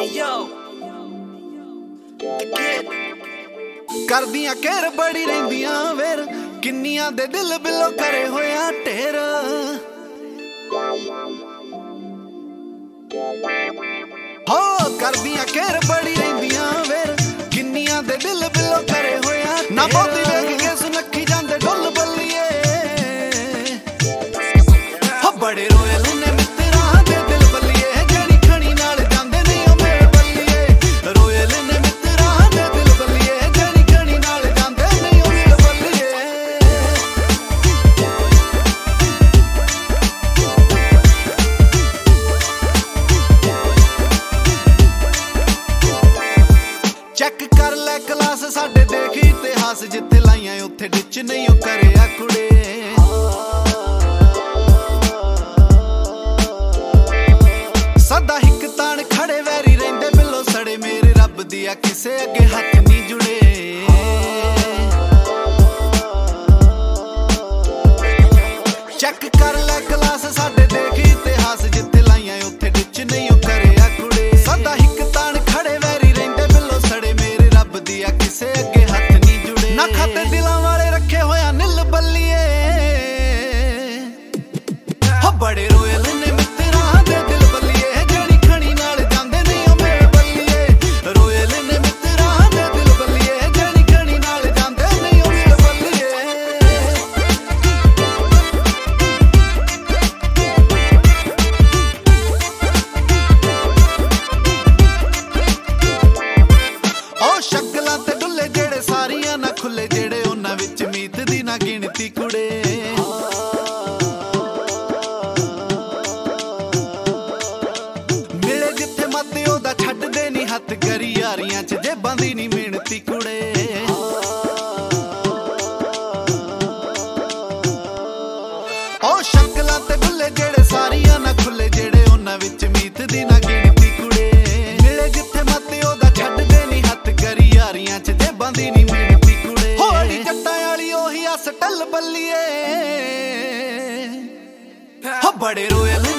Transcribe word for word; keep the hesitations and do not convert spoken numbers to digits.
ਕਰਦੀਆਂ ਕਹਿਰ ਬੜੀ ਰਹਿੰਦੀਆਂ ਵੇਰ ਕਿੰਨੀਆਂ ਦੇ ਦਿਲ ਬਿਲੋ ਕਰੇ ਹੋਇਆ ਢੇਰ ਹੋ ਕਰਦੀਆਂ ਕਹਿਰ ਬੜੀ ਰਹਿੰਦੀਆਂ ਵੇਰ ਕਿੰਨੀਆਂ ਦੇ ਦਿਲ ਬਿਲੋ ਕਰੇ ਹੋਇਆ ਨਾ ਬਹੁਤੀ ਵੇਖ ਕੇ ਸੁਨੱਖੀ ਜਾਂਦੇ ਢੁੱਲ ਬੱਲੀਏ ਹੋ ਬੜੇ ਰੋਇਲ ਨੇ ਮਿੱਤਰਾਂ ਦੇ ਦਿਲ ਬੱਲੀਏ ਜਿਹੜੀ ਖਣੀ ਨਾਲ ਜਾਂਦੇ ਨਹੀਂ ਉਹ ਮੇਰੇ ਬੱਲੀਏ ਰੋਇਲ ਨੇ ਮਿੱਤਰਾਂ ਦੇ ਦਿਲ ਬੱਲੀਏ ਜਿਹੜੀ ਖਣੀ ਨਾਲ ਜਾਂਦੇ ਨਹੀਂ ਉਹ ਮੇਰੇ ਬੱਲੀਏ ਚੈੱਕ ਕਰ ਲੈ ਕਲਾਸ ਸਾਡੇ ਦੇਖ ਇਤਿਹਾਸ ਜਿੱਥੇ ਲਾਈਆਂ ਉੱਥੇ ਡਿੱਚ ਨਹੀਂ ਉਹ ਕਰਿਆ ਕੁੜੇ ਸਦਾ ਹਿੱਕ ਤਾਣ ਖੜੇ ਵੈਰੀ ਰਹਿੰਦੇ ਬਿੱਲੋ ਸੜੇ ਮੇਰੇ ਰੱਬ ਦੀ ਆ ਕਿਸੇ ਅੱਗੇ ਹੱਥ ਨਹੀਂ ਜੁੜੇ ਚੈੱਕ ਕਰ ਲੈ ਕਲਾਸ ਸਾਡੇ ਦੇਖ ਇਤਿਹਾਸ ਜਿੱਥੇ ਲਾਈਆਂ ਉੱਥੇ ਡਿੱਚ ਨਹੀਂ ਉਹ ਕਰਿਆ ਕੁੜੇ ਸਦਾ ਹਿੱਕ ਤਾਣ ਖੜੇ ਵੈਰੀ ਰਹਿੰਦੇ ਬਿੱਲੋ ਸੜੇ ਮੇਰੇ ਰੱਬ ਦੀ ਆ ਕਿਸੇ ਅੱਗੇ ਹੱਥ ਨਹੀਂ ਜੁੜੇ ਨਾ ਖਾਤੇ ਦਿਲਾਂ ਵਾਲੇ ਰੱਖੇ ਹੋਇਆ ਨਿੱਲ ਬੱਲੀਏ ਹੋ ਬੜੇ ਰੋਇਲ ਨੇ ਮਿੱਤਰਾਂ ਦੇ ਦਿਲ ਬੱਲੀਏ ਜਿਹੜੀ ਖਣੀ ਨਾਲ ਜਾਂਦੇ ਨਹੀਂ ਉਹ ਮੇਰੇ ਬੱਲੀਏ ਰੋਇਲ ਨੇ ਮਿੱਤਰਾਂ ਦੇ ਦਿਲ ਬੱਲੀਏ ਜਿਹੜੀ ਖਣੀ ਨਾਲ ਜਾਂਦੇ ਨਹੀਂ ਉਹ ਮੇਰੇ ਬੱਲੀਏ ਉਹ ਸ਼ਕਲਾਂ ਤੇ ਡੁੱਲੇ ਜਿਹੜੇ ਸਾਰੀਆਂ ਨਾ ਖੁੱਲੇ ਜਿਹੜੇ ਉਹਨਾਂ ਵਿੱਚ ਮੀਤ ਦੀ ਨਾ ਗਿਣਤੀ ਕੁੜੇ ਮਿਲੇ ਜਿੱਥੇ ਮੱਤ ਉਹਦਾ ਛੱਡਦੇ ਨਹੀਂ ਹੱਥ ਗਰੀ ਯਾਰੀਆਂ ਚ ਜੇਬਾਂ ਦੀ ਨਹੀਂ ਮਿਹਨਤੀ ਕੁੜੇ ਉਹ ਸ਼ਕਲਾਂ ਤੇ ਡੁੱਲੇ ਜਿਹੜੇ ਸਾਰੀਆਂ ਨਾ ਖੁੱਲੇ ਜਿਹੜੇ ਉਹਨਾਂ ਵਿੱਚ ਮੀਤ ਦੀ ਨਾ ਗਿਣਤੀ ਕੁੜੇ ਮਿਲੇ ਜਿੱਥੇ ਮੱਤ ਉਹਦਾ ਛੱਡਦੇ ਨਹੀਂ ਹੱਥ ਗਰੀ ਯਾਰੀਆਂ ਚ ਜੇਬਾਂ ਦੀ ਨਹੀਂ ਮਿਹਨਤੀ ਕੁੜੇ ਹੋਲੀ ਜੱਟਾਂ ਵਾਲੀ ਉਹੀ ਅਸ ਟੱਲ ਬੱਲੀਏ ਹੋ ਬੜੇ ਰੋਇਲ